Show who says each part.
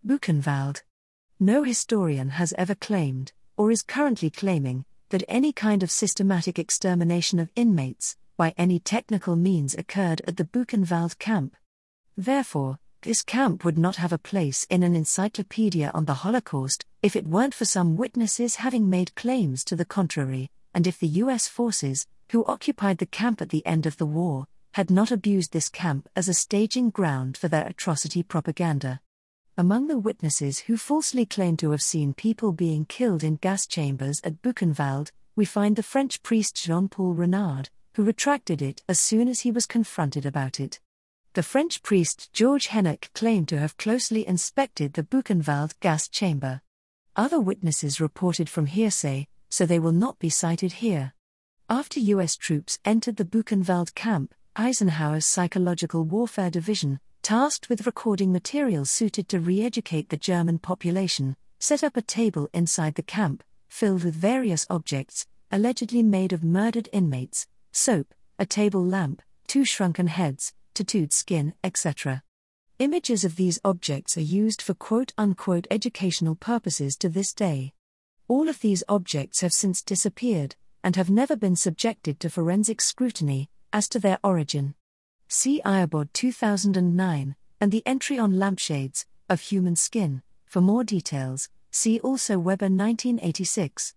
Speaker 1: Buchenwald. No historian has ever claimed, or is currently claiming, that any kind of systematic extermination of inmates, by any technical means occurred at the Buchenwald camp. Therefore, this camp would not have a place in an encyclopedia on the Holocaust if it weren't for some witnesses having made claims to the contrary, and if the US forces, who occupied the camp at the end of the war, had not abused this camp as a staging ground for their atrocity propaganda. Among the witnesses who falsely claim to have seen people being killed in gas chambers at Buchenwald, we find the French priest Jean-Paul Renard, who retracted it as soon as he was confronted about it. The French priest Georges Henneck claimed to have closely inspected the Buchenwald gas chamber. Other witnesses reported from hearsay, so they will not be cited here. After US troops entered the Buchenwald camp, Eisenhower's Psychological Warfare Division, tasked with recording materials suited to re-educate the German population, set up a table inside the camp, filled with various objects, allegedly made of murdered inmates: soap, a table lamp, 2 shrunken heads, tattooed skin, etc. Images of these objects are used for quote-unquote educational purposes to this day. All of these objects have since disappeared, and have never been subjected to forensic scrutiny, as to their origin. See Irbod 2009, and the entry on lampshades, of human skin, for more details. See also Weber 1986.